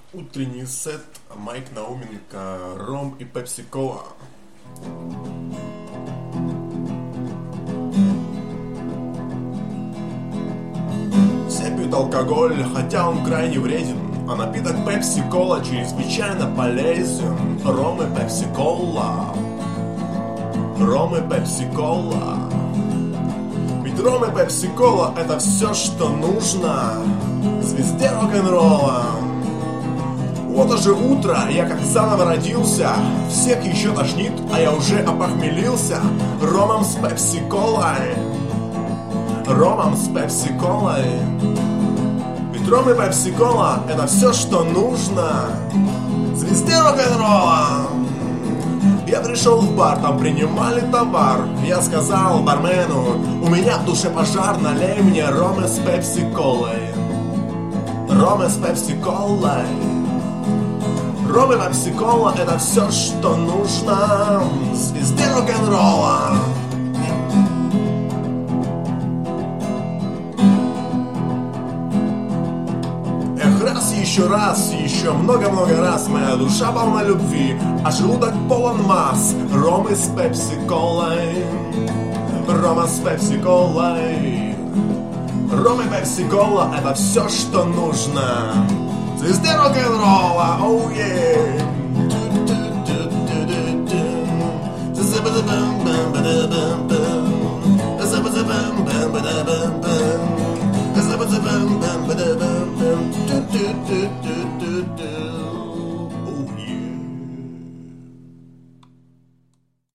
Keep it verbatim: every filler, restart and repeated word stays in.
Утренний сет, Майк Науменко, ром и пепси-кола. Все пьют алкоголь, хотя он крайне вреден, а напиток пепси-кола чрезвычайно полезен. Ром и пепси-кола, ром и пепси-кола. Ведь ром и пепси-кола — это все, что нужно звезде рок-н-ролла. Вот уже утро, я как заново родился. Всех еще тошнит, а я уже опохмелился. Ромом с пепси-колой, ромом с пепси-колой. Ведь ром и пепси-кола — это все, что нужно звезде рок-н-ролла. Я пришел в бар, там принимали товар. Я сказал бармену: у меня в душе пожар, налей мне рома с пепси-колой. Рома с пепси-колой. Ром и пепси-кола — это все, что нужно звезде рок-н-ролла. Эх, раз, еще раз, еще много-много раз. Моя душа полна любви, а желудок полон масс. Рома с пепси-колой, рома с пепси-колой. Ром и пепси-кола — это все, что нужно звезде рок-н-ролла. Оу, oh, yeah.